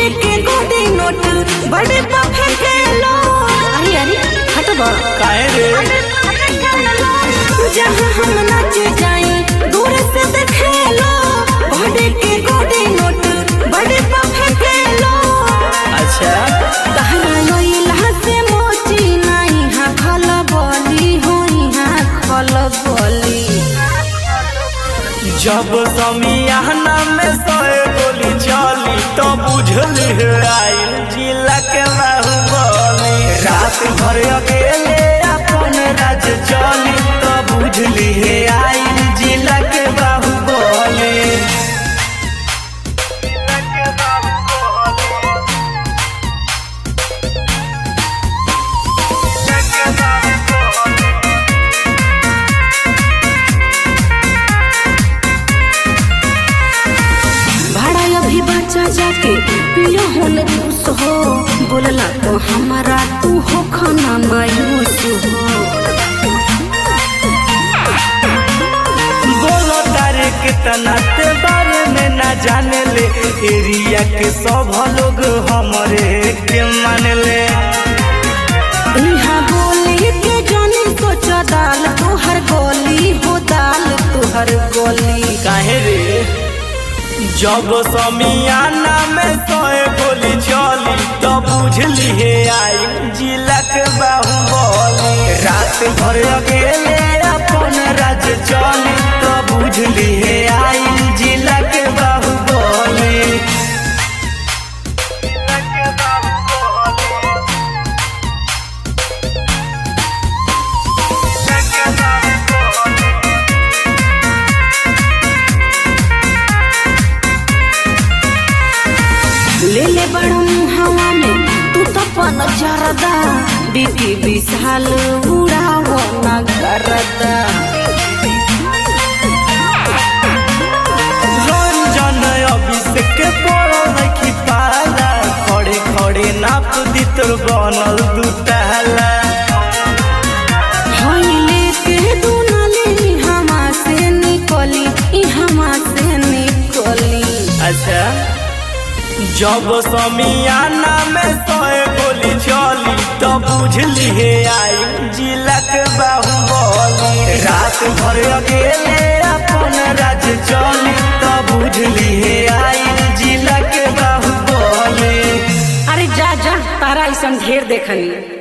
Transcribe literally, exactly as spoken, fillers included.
Body के गोदी note बड़े पफे के लो। अरे अरे हट बा काहे रे जहाँ हम नाच जाए दूर से देखे लो। बॉडी के गोदी नोट बड़े पफे के लो। अच्छा कहना लोइला से मोची नहीं हा खल बोली होई हा खल बोली। जब समियाना में सोए गोली चली तो बुझली है आइल जिला के बाहुबली। रात भर अकेले अपन राज चली तो बुझली है आइल जिला के बाहुबली। अभी बच्चा जाके पिया होने खुश हो। बोलला तो हमारा तू हो खाना मायूस हो। बोलो तारे के तनाते बारे में ना जाने ले। एरिया के सब लोग हमरे के मान ले। यहाँ बोले के जाने सोचा दाल तुहर गोली हो दाल तुहर गोली। काहे रे जब समियाना में सोए गोली चली तो बुझली है आई जिला के बाहुबली। रात भर अकेले अपन राज चली तो बुझली है आई जिला के बाहुबली। ले ले बड़म हवा में तू तो पन जरदा। बीती विशाल उड़ावो न करदा। रंजन अभिषेक के पड़ो नहीं पाला। खड़े खड़े नाप दी तोर बनल दुताला। हईले के दुनाली हमा से निकली ई हमा से निकली। अच्छा जब समियाना में सोए गोली चली तो बुझली है आई जिला के बाहुबली। रात भर अकेले अपन राज चली तो बुझली है आई जिला के बाहुबली। अरे जा जा तारा ऐसा ढेर देखनी।